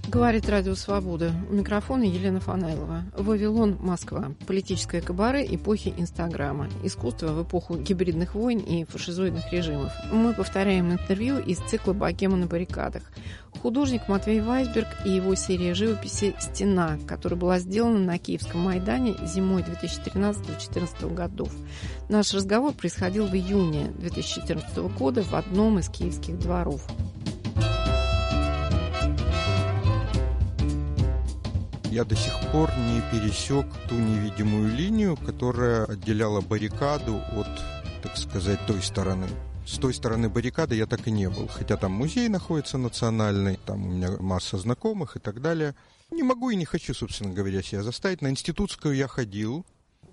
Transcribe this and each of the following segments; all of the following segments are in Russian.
Говорит Радио Свобода. У микрофона Елена Фанайлова. Вавилон, Москва. Политическое кабаре эпохи Инстаграма. Искусство в эпоху гибридных войн и фашизоидных режимов. Мы повторяем интервью из цикла «Богема на баррикадах». Художник Матвей Вайсберг и его серия живописи «Стена», которая была сделана на Киевском Майдане зимой 2013-2014 годов. Наш разговор происходил в июне 2014 года в одном из киевских дворов. Я до сих пор не пересек ту невидимую линию, которая отделяла баррикаду от, так сказать, той стороны. С той стороны баррикады я так и не был, хотя там музей находится национальный, там у меня масса знакомых и так далее. Не могу и не хочу, собственно говоря, себя заставить. На Институтскую я ходил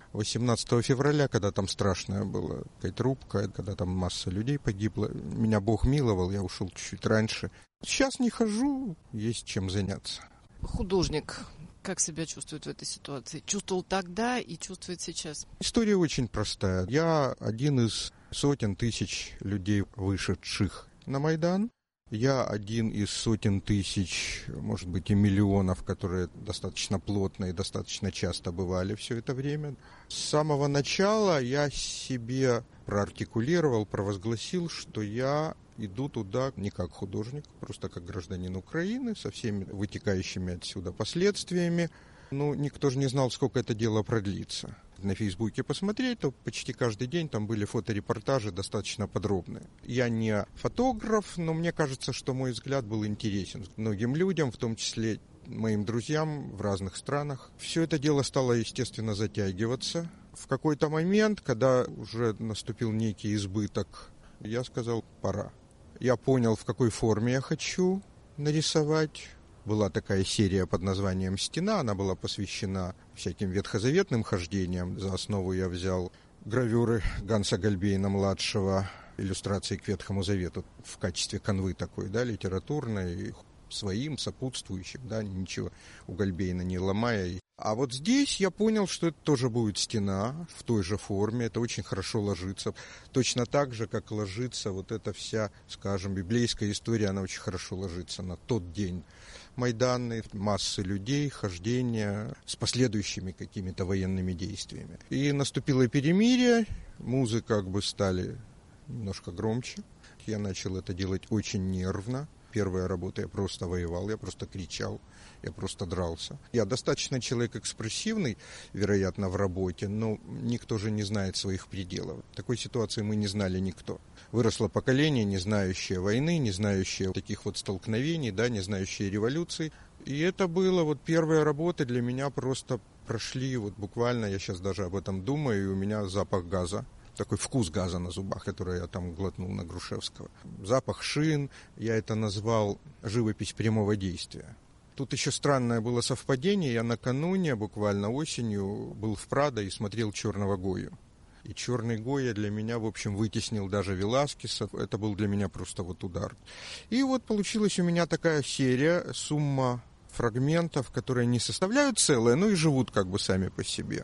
18 февраля, когда там страшная была какая-то рубка, когда там масса людей погибла. Меня Бог миловал, я ушел чуть-чуть раньше. Сейчас не хожу, есть чем заняться. Художник как себя чувствует в этой ситуации? Чувствовал тогда и чувствует сейчас? История очень простая. Я один из сотен тысяч людей, вышедших на Майдан. Я один из сотен тысяч, может быть, и миллионов, которые достаточно плотно и достаточно часто бывали все это время. С самого начала я себе проартикулировал, провозгласил, что я иду туда не как художник, просто как гражданин Украины, со всеми вытекающими отсюда последствиями. Ну, никто же не знал, сколько это дело продлится. На Фейсбуке посмотреть, то почти каждый день там были фоторепортажи достаточно подробные. Я не фотограф, но мне кажется, что мой взгляд был интересен многим людям, в том числе моим друзьям в разных странах. Все это дело стало, естественно, затягиваться. В какой-то момент, когда уже наступил некий избыток, я сказал, пора. Я понял, в какой форме я хочу нарисовать. Была такая серия под названием «Стена», она была посвящена всяким ветхозаветным хождениям. За основу я взял гравюры Ганса Гальбейна-младшего, иллюстрации к Ветхому Завету в качестве канвы такой, да, литературной, своим, сопутствующим, да, ничего у Гальбейна не ломая. А вот здесь я понял, что это тоже будет стена в той же форме, это очень хорошо ложится. Точно так же, как ложится вот эта вся, скажем, библейская история, она очень хорошо ложится на тот день Майдана, массы людей, хождения с последующими какими-то военными действиями. И наступило перемирие, музыка как бы стали немножко громче. Я начал это делать очень нервно. Первая работа, я просто воевал, я просто кричал, я просто дрался. Я достаточно человек экспрессивный, вероятно, в работе, но никто же не знает своих пределов. В такой ситуации мы не знали никто. Выросло поколение, не знающее войны, не знающее таких вот столкновений, да, не знающее революции. И это было вот первые работы для меня просто прошли вот буквально, я сейчас даже об этом думаю, и у меня запах газа. Такой вкус газа на зубах, который я там глотнул на Грушевского. Запах шин, я это назвал живопись прямого действия. Тут еще странное было совпадение. Я накануне, буквально осенью, был в Прадо и смотрел «Черного Гою». И «Черный Гойя» для меня, в общем, вытеснил даже Веласкеса. Это был для меня просто вот удар. И вот получилась у меня такая серия, сумма фрагментов, которые не составляют целое, но и живут как бы сами по себе.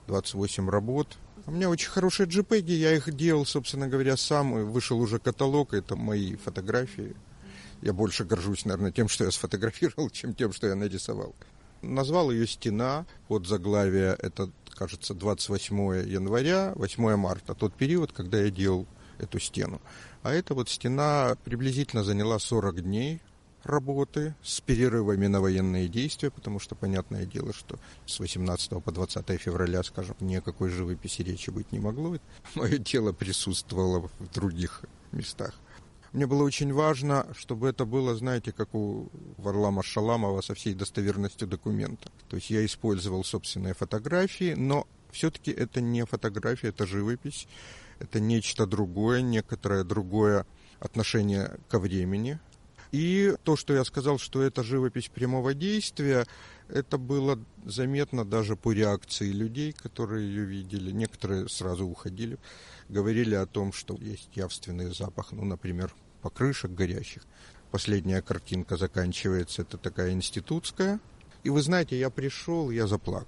28 работ. У меня очень хорошие JPEG, я их делал, собственно говоря, сам. Вышел уже каталог, это мои фотографии. Я больше горжусь, наверное, тем, что я сфотографировал, чем тем, что я нарисовал. Назвал ее «Стена». Вот заглавие, это, кажется, 28 января, 8 марта. Тот период, когда я делал эту стену. А эта вот стена приблизительно заняла 40 дней работы с перерывами на военные действия, потому что, понятное дело, что с 18 по 20 февраля, скажем, ни о какой живописи речи быть не могло. Мое тело присутствовало в других местах. Мне было очень важно, чтобы это было, знаете, как у Варлама Шаламова со всей достоверностью документа. То есть я использовал собственные фотографии, но все-таки это не фотография, это живопись, это нечто другое, некоторое другое отношение ко времени. И то, что я сказал, что это живопись прямого действия, это было заметно даже по реакции людей, которые ее видели. Некоторые сразу уходили, говорили о том, что есть явственный запах, ну, например, покрышек горящих. Последняя картинка заканчивается, это такая институтская. И вы знаете, я пришел, я заплакал.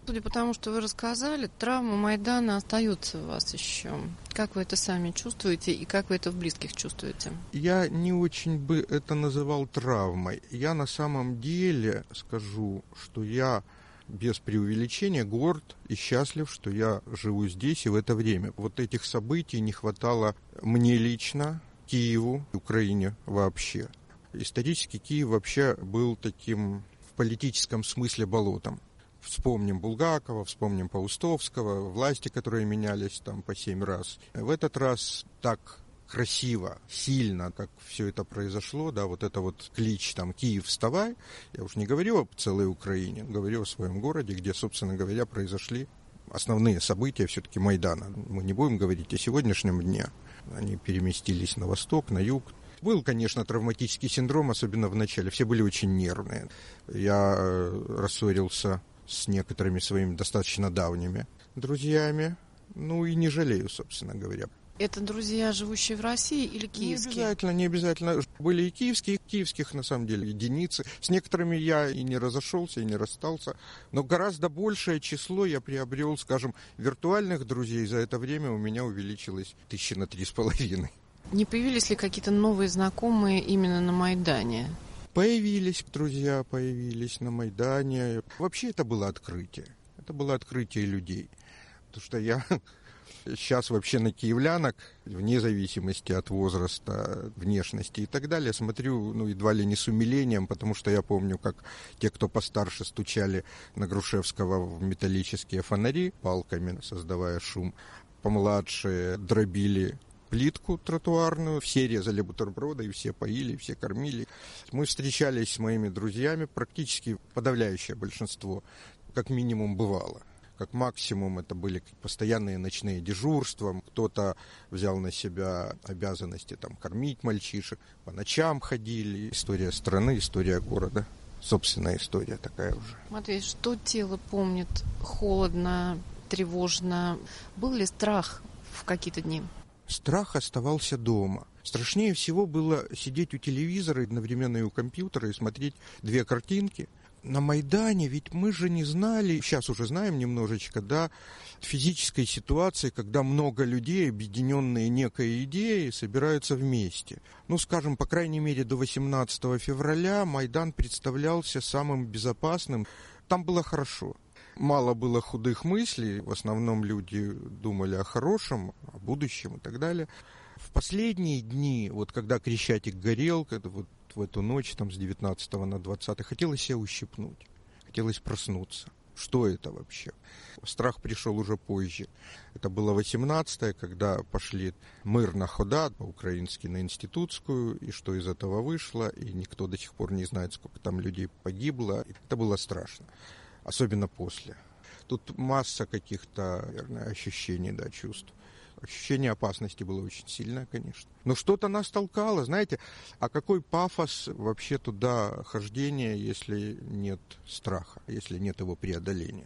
Судя по тому, что вы рассказали, травма Майдана остается у вас еще. Как вы это сами чувствуете и как вы это в близких чувствуете? Я не очень бы это называл травмой. Я на самом деле скажу, что я без преувеличения горд и счастлив, что я живу здесь и в это время. Вот этих событий не хватало мне лично, Киеву, Украине вообще. Исторически Киев вообще был таким в политическом смысле болотом. Вспомним Булгакова, вспомним Паустовского, власти, которые менялись там по 7 раз. В этот раз так красиво, сильно, как все это произошло, да, вот это вот клич там «Киев, вставай», я уж не говорю об целой Украине, говорю о своем городе, где, собственно говоря, произошли основные события все-таки Майдана. Мы не будем говорить о сегодняшнем дне. Они переместились на восток, на юг. Был, конечно, травматический синдром, особенно в начале. Все были очень нервные. Я рассорился с некоторыми своими достаточно давними друзьями. Ну и не жалею, собственно говоря. Это друзья, живущие в России или киевские? Не обязательно. Были и киевских, на самом деле, единицы. С некоторыми я и не разошелся, и не расстался. Но гораздо большее число я приобрел, скажем, виртуальных друзей. За это время у меня увеличилось 3,5. Не появились ли какие-то новые знакомые именно на Майдане? Появились друзья, появились на Майдане. Вообще это было открытие. Это было открытие людей. Потому что я сейчас вообще на киевлянок, вне зависимости от возраста, внешности и так далее, смотрю, едва ли не с умилением, потому что я помню, как те, кто постарше, стучали на Грушевского в металлические фонари палками, создавая шум. Помладше дробили плитку тротуарную, все резали бутерброды, и все поили, и все кормили. Мы встречались с моими друзьями, практически подавляющее большинство, как минимум, бывало. Как максимум это были постоянные ночные дежурства. Кто-то взял на себя обязанности кормить мальчишек. По ночам ходили. История страны, история города. Собственная история такая уже. Матвей, что тело помнит? Холодно, тревожно. Был ли страх в какие-то дни? Страх оставался дома. Страшнее всего было сидеть у телевизора, одновременно и у компьютера, и смотреть две картинки. На Майдане ведь мы же не знали, сейчас уже знаем немножечко, да, физической ситуации, когда много людей, объединенные некой идеей, собираются вместе. Скажем, по крайней мере, до 18 февраля Майдан представлялся самым безопасным. Там было хорошо. Мало было худых мыслей, в основном люди думали о хорошем, о будущем и так далее. В последние дни, когда Крещатик горел, в эту ночь с 19 на 20, хотелось себя ущипнуть, хотелось проснуться. Что это вообще? Страх пришел уже позже. Это было 18-е, когда пошли мирна хода, по-украински, на Институтскую, и что из этого вышло, и никто до сих пор не знает, сколько там людей погибло. Это было страшно. Особенно после. Тут масса каких-то, наверное, ощущений, чувств. Ощущение опасности было очень сильное, конечно. Но что-то нас толкало, знаете. А какой пафос вообще туда хождения, если нет страха, если нет его преодоления?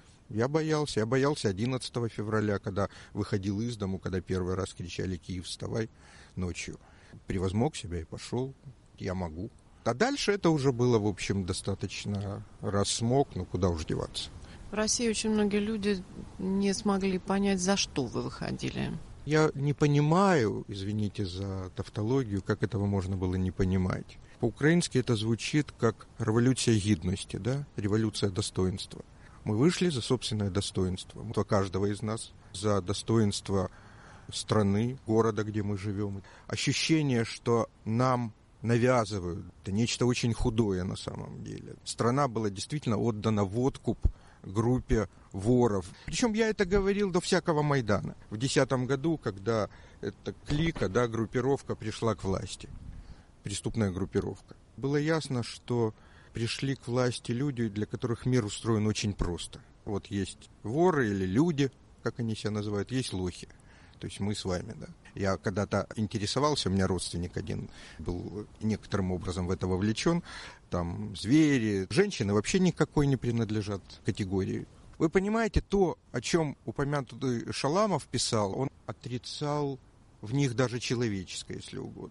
Я боялся 11 февраля, когда выходил из дому, когда первый раз кричали «Киев, вставай!» ночью. Превозмог себя и пошел. Я могу. А дальше это уже было, в общем, достаточно раз смог, куда уж деваться. В России очень многие люди не смогли понять, за что вы выходили. Я не понимаю, извините за тавтологию, как этого можно было не понимать. По-украински это звучит как революция гидности, да? Революция достоинства. Мы вышли за собственное достоинство, каждого из нас, за достоинство страны, города, где мы живем. Ощущение, что нам навязывают, это нечто очень худое на самом деле. Страна была действительно отдана в откуп группе воров. Причем я это говорил до всякого Майдана. В 2010 году, когда эта клика, группировка пришла к власти, преступная группировка, было ясно, что пришли к власти люди, для которых мир устроен очень просто. Вот есть воры или люди, как они себя называют, есть лохи. То есть мы с вами, да. Я когда-то интересовался, у меня родственник один был некоторым образом в это вовлечен. Там звери, женщины вообще никакой не принадлежат категории. Вы понимаете, то, о чем упомянутый Шаламов писал, он отрицал в них даже человеческое, если угодно.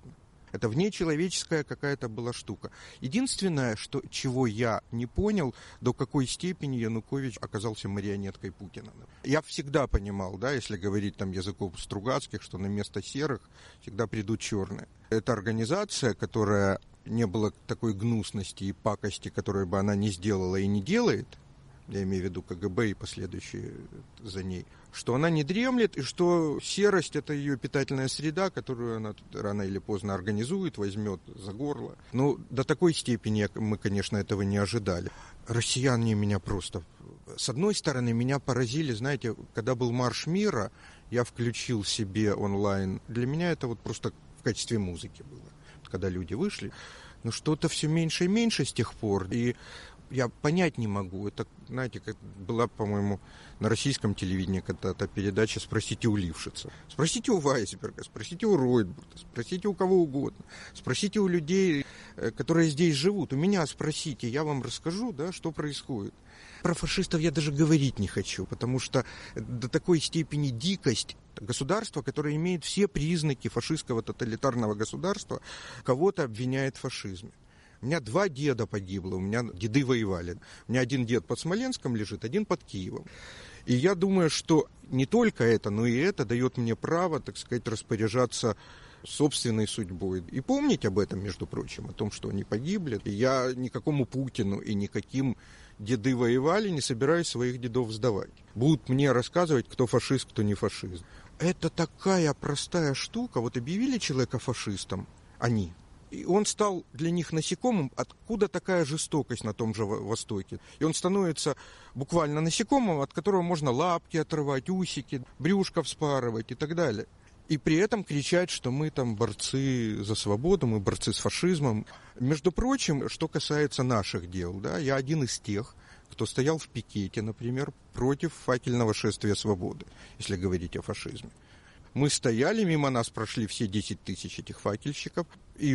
Это внечеловеческая какая-то была штука. Единственное, чего я не понял, до какой степени Янукович оказался марионеткой Путина. Я всегда понимал, да, если говорить там языком Стругацких, что на место серых всегда придут черные. Это организация, которая не было такой гнусности и пакости, которую бы она не сделала и не делает, я имею в виду КГБ и последующие за ней, что она не дремлет, и что серость – это ее питательная среда, которую она рано или поздно организует, возьмет за горло. Но до такой степени мы, конечно, этого не ожидали. Россияне меня просто... С одной стороны, меня поразили, знаете, когда был Марш мира, я включил себе онлайн. Для меня это вот просто в качестве музыки было, когда люди вышли. Но что-то все меньше и меньше с тех пор. И я понять не могу. Это, знаете, как была, по-моему, на российском телевидении когда-то передача «Спросите у Лившица». Спросите у Вайсберга, спросите у Ройтбурга, спросите у кого угодно. Спросите у людей, которые здесь живут. У меня спросите, я вам расскажу, да, что происходит. Про фашистов я даже говорить не хочу, потому что до такой степени дикость государства, которое имеет все признаки фашистского тоталитарного государства, кого-то обвиняет в фашизме. У меня 2 деда погибло, у меня деды воевали. У меня один дед под Смоленском лежит, один под Киевом. И я думаю, что не только это, но и это дает мне право, так сказать, распоряжаться собственной судьбой. И помнить об этом, между прочим, о том, что они погибли. И я никакому Путину и никаким деды воевали не собираюсь своих дедов сдавать. Будут мне рассказывать, кто фашист, кто не фашист. Это такая простая штука. Вот объявили человека фашистом, они... И он стал для них насекомым. Откуда такая жестокость на том же Востоке? И он становится буквально насекомым, от которого можно лапки отрывать, усики, брюшко вспарывать и так далее. И при этом кричать, что мы там борцы за свободу, мы борцы с фашизмом. Между прочим, что касается наших дел, да, я один из тех, кто стоял в пикете, например, против факельного шествия свободы, если говорить о фашизме. Мы стояли, мимо нас прошли все 10 тысяч этих факельщиков, и,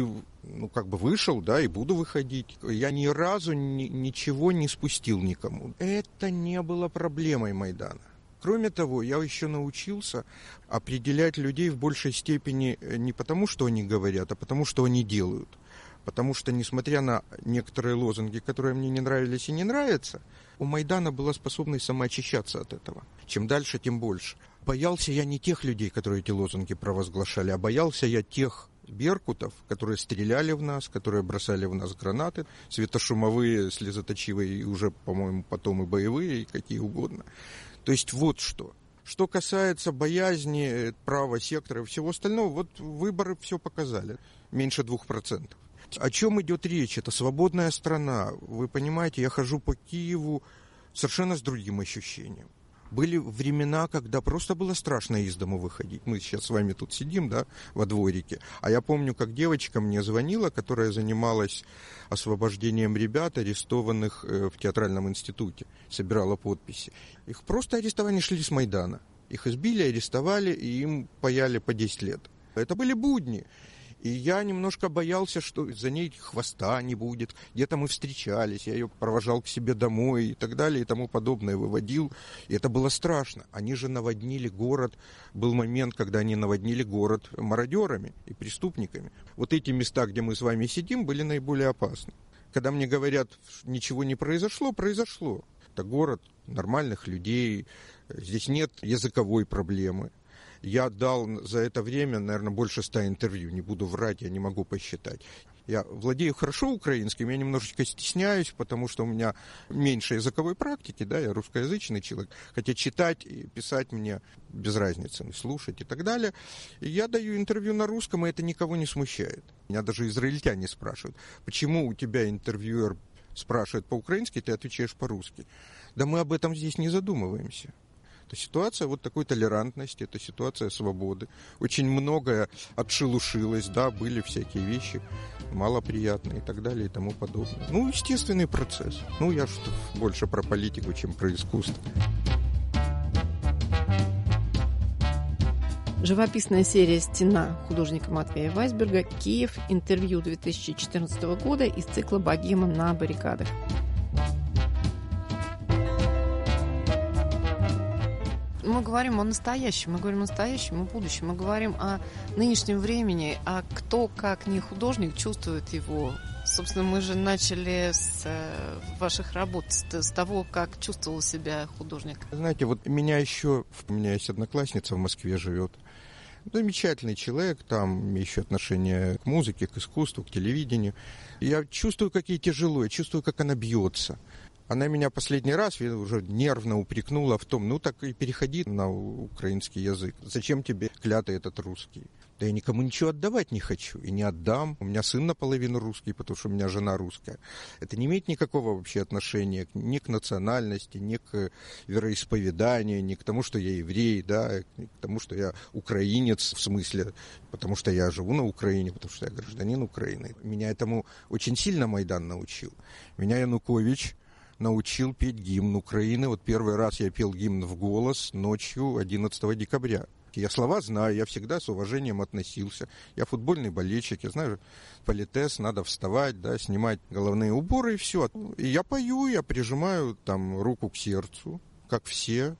вышел, да, и буду выходить. Я ни разу ничего не спустил никому. Это не было проблемой Майдана. Кроме того, я еще научился определять людей в большей степени не потому, что они говорят, а потому, что они делают. Потому что, несмотря на некоторые лозунги, которые мне не нравились и не нравятся, у Майдана была способность самоочищаться от этого. Чем дальше, тем больше. Боялся я не тех людей, которые эти лозунги провозглашали, а боялся я тех беркутов, которые стреляли в нас, которые бросали в нас гранаты, светошумовые, слезоточивые, и уже, по-моему, потом и боевые, и какие угодно. То есть вот что. Что касается боязни, права сектора и всего остального, вот выборы все показали. Меньше 2%. О чем идет речь? Это свободная страна. Вы понимаете, я хожу по Киеву совершенно с другим ощущением. Были времена, когда просто было страшно из дому выходить. Мы сейчас с вами тут сидим, да, во дворике. А я помню, как девочка мне звонила, которая занималась освобождением ребят, арестованных в театральном институте. Собирала подписи. Их просто арестовали, шли с Майдана. Их избили, арестовали, и им паяли по 10 лет. Это были будни. И я немножко боялся, что за ней хвоста не будет. Где-то мы встречались, я ее провожал к себе домой и так далее, и тому подобное, выводил. И это было страшно. Они же наводнили город. Был момент, когда они наводнили город мародерами и преступниками. Вот эти места, где мы с вами сидим, были наиболее опасны. Когда мне говорят, ничего не произошло, произошло. Это город нормальных людей, здесь нет языковой проблемы. Я дал за это время, наверное, больше 100 интервью. Не буду врать, я не могу посчитать. Я владею хорошо украинским, я немножечко стесняюсь, потому что у меня меньше языковой практики, да, я русскоязычный человек. Хотя читать и писать мне без разницы, слушать и так далее. И я даю интервью на русском, и это никого не смущает. Меня даже израильтяне спрашивают, почему у тебя интервьюер спрашивает по-украински, ты отвечаешь по-русски. Да мы об этом здесь не задумываемся. Это ситуация вот такой толерантности, это ситуация свободы. Очень многое отшелушилось, да, были всякие вещи малоприятные и так далее и тому подобное. Естественный процесс. Я что больше про политику, чем про искусство. Живописная серия «Стена» художника Матвея Вайсберга, Киев, интервью 2014 года из цикла «Богема на баррикадах». Мы говорим о настоящем, мы говорим о настоящем и будущем, мы говорим о нынешнем времени, а кто, как не художник, чувствует его. Собственно, мы же начали с ваших работ, с того, как чувствовал себя художник. Знаете, вот у меня есть одноклассница в Москве живет. Замечательный человек, там имеющий отношение к музыке, к искусству, к телевидению. Я чувствую, как ей тяжело, я чувствую, как она бьется. Она меня последний раз уже нервно упрекнула в том, так и переходи на украинский язык. Зачем тебе клятый этот русский? Да я никому ничего отдавать не хочу и не отдам. У меня сын наполовину русский, потому что у меня жена русская. Это не имеет никакого вообще отношения ни к национальности, ни к вероисповеданию, ни к тому, что я еврей, да, ни к тому, что я украинец, в смысле, потому что я живу на Украине, потому что я гражданин Украины. Меня этому очень сильно Майдан научил. Меня Янукович научил петь гимн Украины. Вот первый раз я пел гимн в голос ночью 11 декабря. Я слова знаю, я всегда с уважением относился. Я футбольный болельщик, я знаю, политес, надо вставать, да, снимать головные уборы и все. И я пою, я прижимаю там руку к сердцу, как все.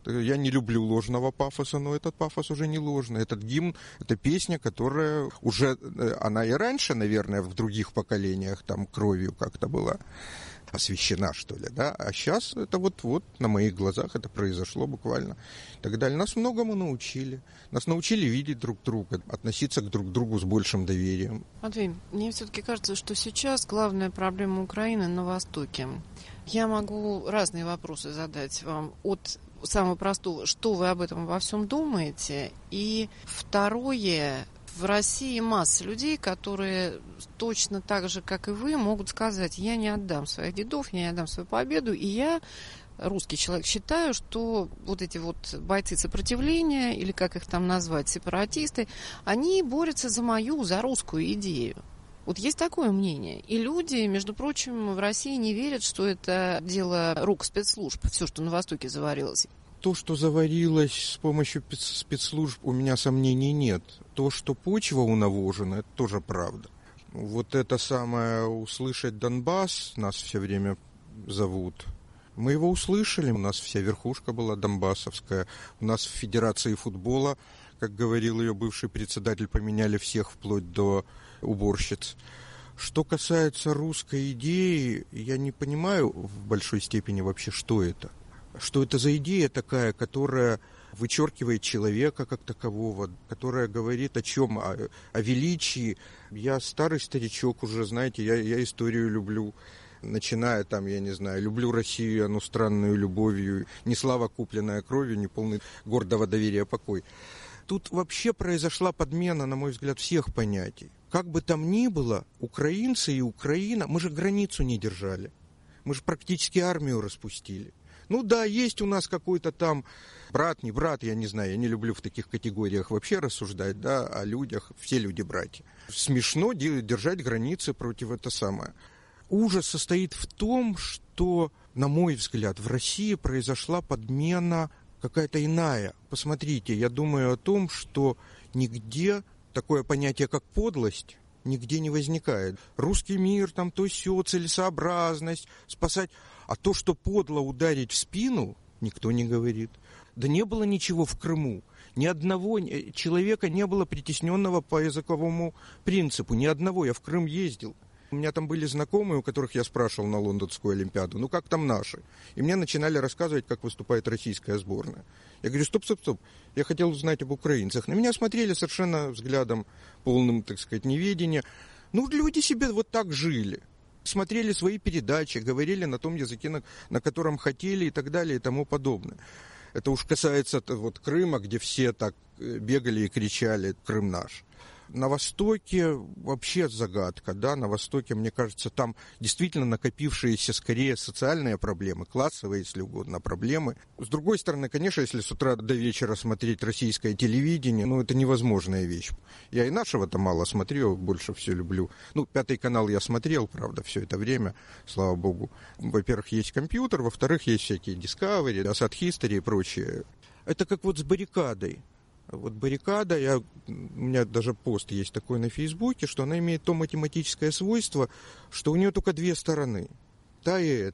Я не люблю ложного пафоса, но этот пафос уже не ложный. Этот гимн, это песня, которая уже, она и раньше, наверное, в других поколениях там кровью как-то была освящена, что ли, да, а сейчас это вот на моих глазах это произошло буквально и так далее. Нас многому научили. Нас научили видеть друг друга, относиться к друг другу с большим доверием. Матвей, мне все-таки кажется, что сейчас главная проблема Украины на Востоке. Я могу разные вопросы задать вам. От самого простого, что вы об этом во всем думаете? И второе, в России масса людей, которые точно так же, как и вы, могут сказать: я не отдам своих дедов, я не отдам свою победу, и я, русский человек, считаю, что вот эти вот бойцы сопротивления, или как их там назвать, сепаратисты, они борются за русскую идею. Вот есть такое мнение. И люди, между прочим, в России не верят, что это дело рук спецслужб, все, что на Востоке заварилось. То, что заварилось с помощью спецслужб, у меня сомнений нет. То, что почва унавожена, это тоже правда. Вот это самое услышать Донбасс, нас все время зовут. Мы его услышали, у нас вся верхушка была донбассовская. У нас в Федерации футбола, как говорил ее бывший председатель, поменяли всех вплоть до уборщиц. Что касается русской идеи, я не понимаю в большой степени вообще, что это. Что это за идея такая, которая вычеркивает человека как такового, которая говорит о чем? О величии. Я старый старичок уже, знаете, я историю люблю. Начиная там, я не знаю, люблю Россию, оно странную любовью, не слава, купленная кровью, не полный гордого доверия покой. Тут вообще произошла подмена, на мой взгляд, всех понятий. Как бы там ни было, украинцы и Украина, мы же границу не держали. Мы же практически армию распустили. Ну да, есть у нас какой-то там брат, не брат, я не знаю, я не люблю в таких категориях вообще рассуждать, да, о людях, все люди братья. Смешно держать границы против это самое. Ужас состоит в том, что, на мой взгляд, в России произошла подмена какая-то иная. Посмотрите, я думаю о том, что нигде такое понятие, как подлость, нигде не возникает. Русский мир, там то сё, целесообразность, спасать. А то, что подло ударить в спину, никто не говорит. Да не было ничего в Крыму. Ни одного человека не было притесненного по языковому принципу. Ни одного. Я в Крым ездил. У меня там были знакомые, у которых я спрашивал на Лондонскую Олимпиаду, ну как там наши? И мне начинали рассказывать, как выступает российская сборная. Я говорю, стоп. Я хотел узнать об украинцах. На меня смотрели совершенно взглядом полным, так сказать, неведения. Ну, люди себе вот так жили. Смотрели свои передачи, говорили на том языке, на котором хотели и так далее и тому подобное. Это уж касается вот Крыма, где все так бегали и кричали «Крым наш». На Востоке вообще загадка, да, на Востоке, мне кажется, там действительно накопившиеся скорее социальные проблемы, классовые, если угодно, проблемы. С другой стороны, конечно, если с утра до вечера смотреть российское телевидение, ну, это невозможная вещь. Я и нашего-то мало смотрю, больше все люблю. Ну, Пятый канал я смотрел, правда, все это время, слава богу. Во-первых, есть компьютер, во-вторых, есть всякие Discovery, Asad History и прочее. Это как вот с баррикадой. Вот баррикада, у меня даже пост есть такой на Фейсбуке, что она имеет то математическое свойство, что у нее только две стороны, та и эта.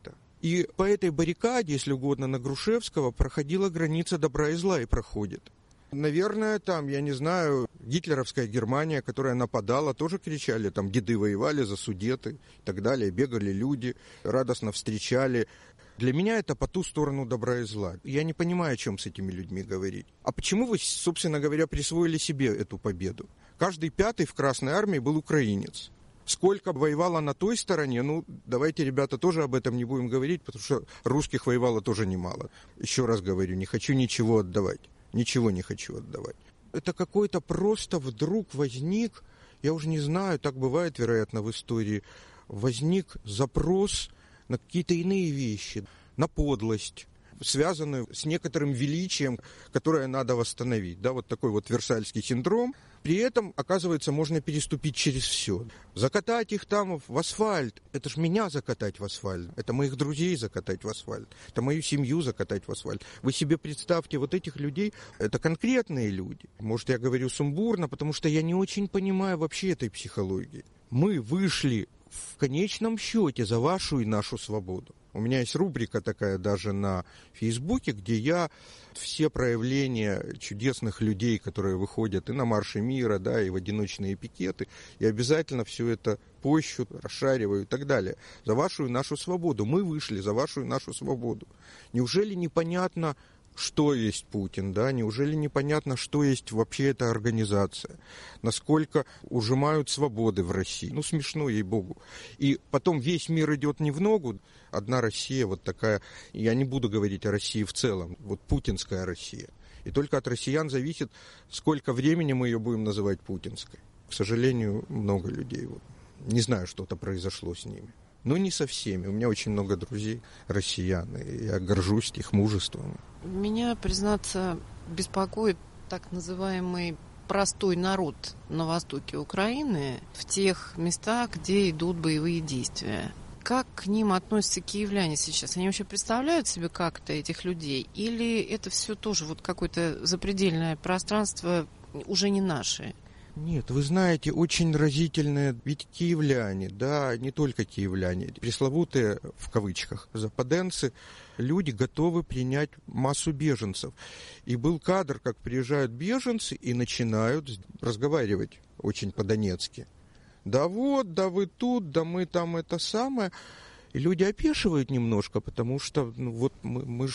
И по этой баррикаде, если угодно, на Грушевского проходила граница добра и зла и проходит. Наверное, там, я не знаю, гитлеровская Германия, которая нападала, тоже кричали, там деды воевали за Судеты и так далее, бегали люди, радостно встречали. Для меня это по ту сторону добра и зла. Я не понимаю, о чем с этими людьми говорить. А почему вы, собственно говоря, присвоили себе эту победу? Каждый пятый в Красной Армии был украинец. Сколько воевало на той стороне, давайте, ребята, тоже об этом не будем говорить, потому что русских воевало тоже немало. Еще раз говорю, не хочу ничего отдавать. Ничего не хочу отдавать. Это какой-то просто вдруг возник, я уже не знаю, так бывает, вероятно, в истории, возник запрос на какие-то иные вещи, на подлость, связанную с некоторым величием, которое надо восстановить. Да, вот такой вот Версальский синдром. При этом, оказывается, можно переступить через все. Закатать их там в асфальт. Это ж меня закатать в асфальт. Это моих друзей закатать в асфальт. Это мою семью закатать в асфальт. Вы себе представьте, вот этих людей, это конкретные люди. Может, я говорю сумбурно, потому что я не очень понимаю вообще этой психологии. Мы вышли в конечном счете за вашу и нашу свободу. У меня есть рубрика такая даже на Фейсбуке, где я все проявления чудесных людей, которые выходят и на марши мира, да, и в одиночные пикеты, и обязательно все это пощу, расшариваю и так далее. За вашу и нашу свободу. Мы вышли за вашу и нашу свободу. Неужели непонятно, что есть Путин, да? Неужели непонятно, что есть вообще эта организация? Насколько ужимают свободы в России? Смешно, ей-богу. И потом весь мир идет не в ногу. Одна Россия вот такая, я не буду говорить о России в целом, вот путинская Россия. И только от россиян зависит, сколько времени мы ее будем называть путинской. К сожалению, много людей. Не знаю, что-то произошло с ними. Но не со всеми. У меня очень много друзей россиян, и я горжусь их мужеством. Меня, признаться, беспокоит так называемый простой народ на востоке Украины, в тех местах, где идут боевые действия. Как к ним относятся киевляне сейчас? Они вообще представляют себе как-то этих людей? Или это все тоже вот какое-то запредельное пространство, уже не наше? Нет, вы знаете, очень разительное, ведь киевляне, да, не только киевляне, пресловутые, в кавычках, западенцы, люди готовы принять массу беженцев. И был кадр, как приезжают беженцы и начинают разговаривать очень по-донецки. Да вот, да вы тут, да мы там это самое. И люди опешивают немножко, потому что мы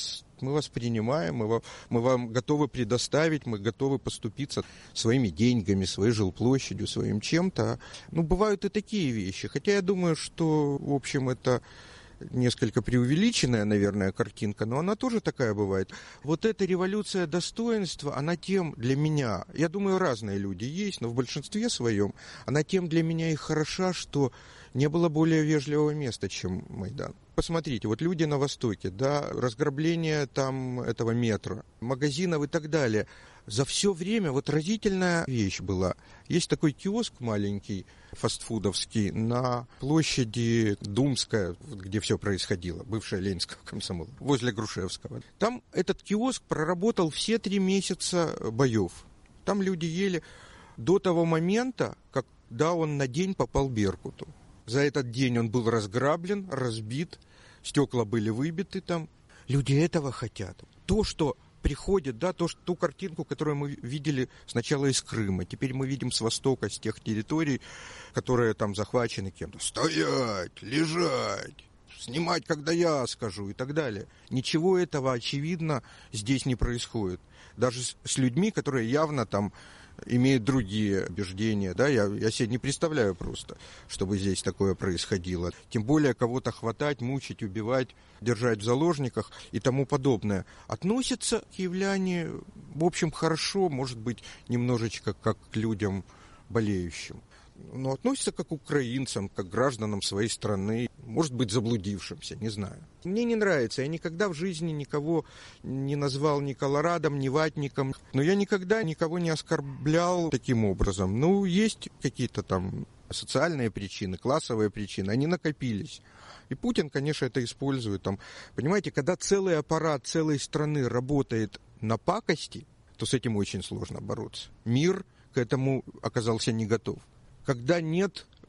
вас принимаем, мы вам готовы предоставить, мы готовы поступиться своими деньгами, своей жилплощадью, своим чем-то. Бывают и такие вещи. Хотя я думаю, что, в общем, это несколько преувеличенная, наверное, картинка, но она тоже такая бывает. Вот эта революция достоинства, она тем для меня, я думаю, разные люди есть, но в большинстве своем, она тем для меня и хороша, что не было более вежливого места, чем Майдан. Посмотрите, вот люди на Востоке, да, разграбление там этого метро, магазинов и так далее. За все время вот разительная вещь была. Есть такой киоск маленький, фастфудовский, на площади Думская, где все происходило, бывшая Ленинского комсомола, возле Грушевского. Там этот киоск проработал все 3 месяца боев. Там люди ели до того момента, когда он на день попал Беркуту. За этот день он был разграблен, разбит, стекла были выбиты там. Люди этого хотят. То, что приходит, да, ту картинку, которую мы видели сначала из Крыма, теперь мы видим с востока, с тех территорий, которые там захвачены кем-то. Стоять, лежать, снимать, когда я скажу и так далее. Ничего этого, очевидно, здесь не происходит. Даже с людьми, которые явно там имеют другие убеждения, да, я себе не представляю просто, чтобы здесь такое происходило. Тем более кого-то хватать, мучить, убивать, держать в заложниках и тому подобное. Относятся киевляне, в общем, хорошо, может быть, немножечко как к людям болеющим. Но относятся как к украинцам, как к гражданам своей страны, может быть, заблудившимся, не знаю. Мне не нравится, я никогда в жизни никого не назвал ни колорадом, ни ватником, но я никогда никого не оскорблял таким образом. Есть какие-то там социальные причины, классовые причины, они накопились. И Путин, конечно, это использует. Понимаете, когда целый аппарат целой страны работает на пакости, то с этим очень сложно бороться. Мир к этому оказался не готов. Когда нет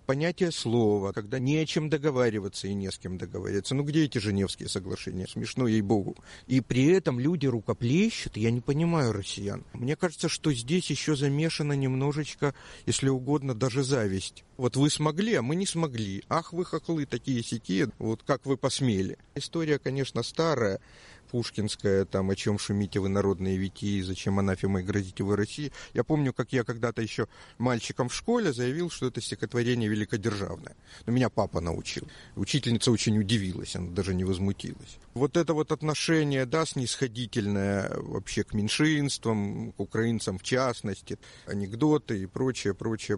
понятие слова, когда не о чем договариваться и не с кем договариваться. Ну, где эти Женевские соглашения? Смешно, ей-богу. И при этом люди рукоплещут, я не понимаю россиян. Мне кажется, что здесь еще замешана немножечко, если угодно, даже зависть. Вот вы смогли, а мы не смогли. Ах, вы хохлы такие-сякие, вот как вы посмели. История, конечно, старая, пушкинская, там, о чем шумите вы, народные витии, зачем анафемой грозите вы России. Я помню, как я когда-то еще мальчиком в школе заявил, что это стихотворение великодержавное. Но меня папа научил. Учительница очень удивилась, она даже не возмутилась. Вот это вот отношение, да, снисходительное вообще к меньшинствам, к украинцам в частности, анекдоты и прочее,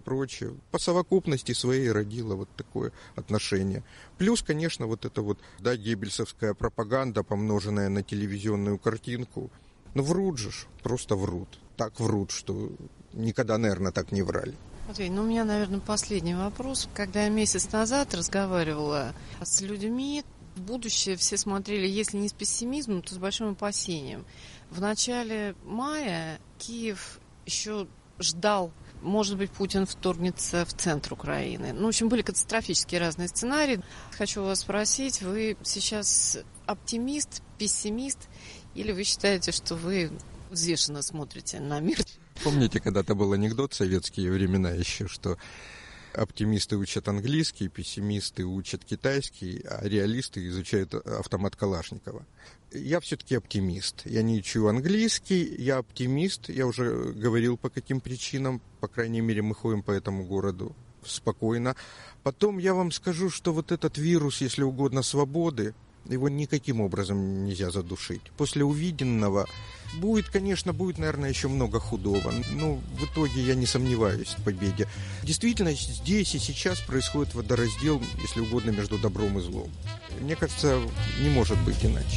по совокупности своей родило вот такое отношение. Плюс, конечно, вот это вот, да, геббельсовская пропаганда, помноженная на телевизионную картинку. Ну, врут же, просто врут. Так врут, что никогда, наверное, так не врали. Матвей, у меня, наверное, последний вопрос. Когда я месяц назад разговаривала с людьми, в будущее все смотрели, если не с пессимизмом, то с большим опасением. В начале мая Киев еще ждал, может быть, Путин вторгнется в центр Украины. В общем, были катастрофические разные сценарии. Хочу вас спросить, вы сейчас оптимист, пессимист, или вы считаете, что вы взвешенно смотрите на мир? Помните, когда-то был анекдот в советские времена еще, что оптимисты учат английский, пессимисты учат китайский, а реалисты изучают автомат Калашникова. Я все-таки оптимист. Я не учу английский, я оптимист. Я уже говорил, по каким причинам. По крайней мере, мы ходим по этому городу спокойно. Потом я вам скажу, что вот этот вирус, если угодно, свободы, его никаким образом нельзя задушить. После увиденного будет, наверное, еще много худого. Но в итоге я не сомневаюсь в победе. Действительно, здесь и сейчас происходит водораздел, если угодно, между добром и злом. Мне кажется, не может быть иначе.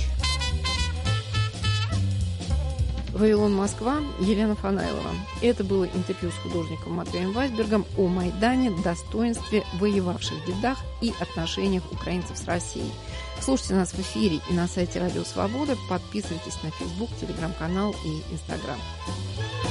«Вавилон, Москва», Елена Фанайлова. Это было интервью с художником Матвеем Вайсбергом о Майдане, достоинстве, воевавших дедах и отношениях украинцев с Россией. Слушайте нас в эфире и на сайте Радио Свобода. Подписывайтесь на Facebook, Телеграм-канал и Инстаграм.